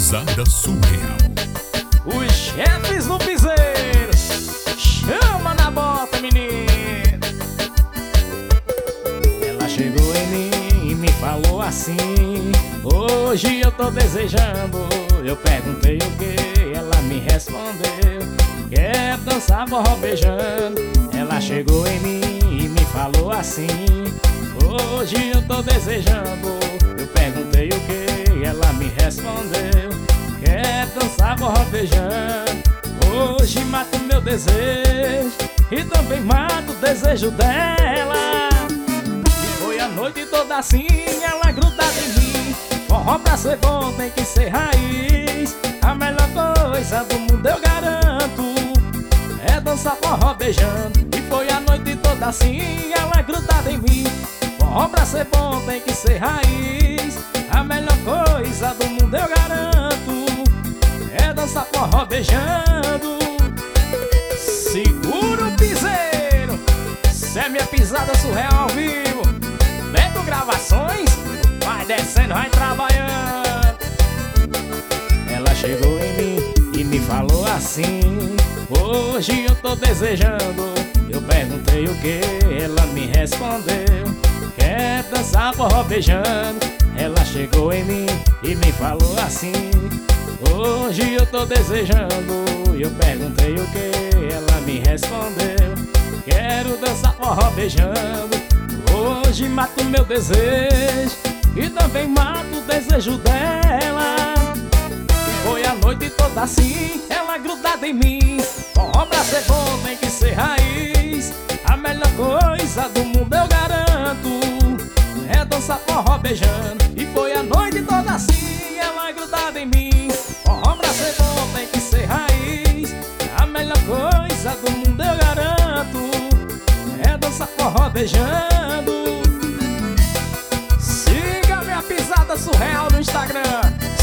Pisada surreal. Os chefes do piseiro. Chama na bota, menino. Ela chegou em mim e me falou assim: hoje eu tô desejando. Eu perguntei o que, ela me respondeu: quer dançar forró beijando. Ela chegou em mim e me falou assim: hoje eu tô desejando. Eu perguntei o que, ela me respondeu: quer dançar forró beijando. Hoje mato meu desejo e também mato o desejo dela. E foi a noite toda assim, ela grudada em mim. Forró pra ser bom tem que ser raiz. A melhor coisa do mundo eu garanto é dançar forró beijando. E foi a noite toda assim, ela grudada em mim. Forró pra ser bom tem que ser raiz. A melhor coisa do mundo eu garanto é dançar forró beijando. Segura o piseiro, cê é minha pisada surreal ao vivo. Beto Gravações, vai descendo, vai trabalhando. Ela chegou em mim e me falou assim: hoje eu tô desejando. Eu perguntei o que, ela me respondeu: quer dançar forró beijando. Ela chegou em mim e me falou assim: hoje eu tô desejando. Eu perguntei o que, ela me respondeu: quero dançar forró beijando. Hoje mato meu desejo e também mato o desejo dela. E foi a noite toda assim, ela grudada em mim. Forró pra ser bom tem que ser raiz. A melhor coisa do mundo eu garanto é dançar forró beijando. E foi a noite toda assim, ela grudada em mim. Forró pra ser bom tem que ser raiz. A melhor coisa do mundo eu garanto é dançar forró beijando. Siga minha pisada surreal no Instagram.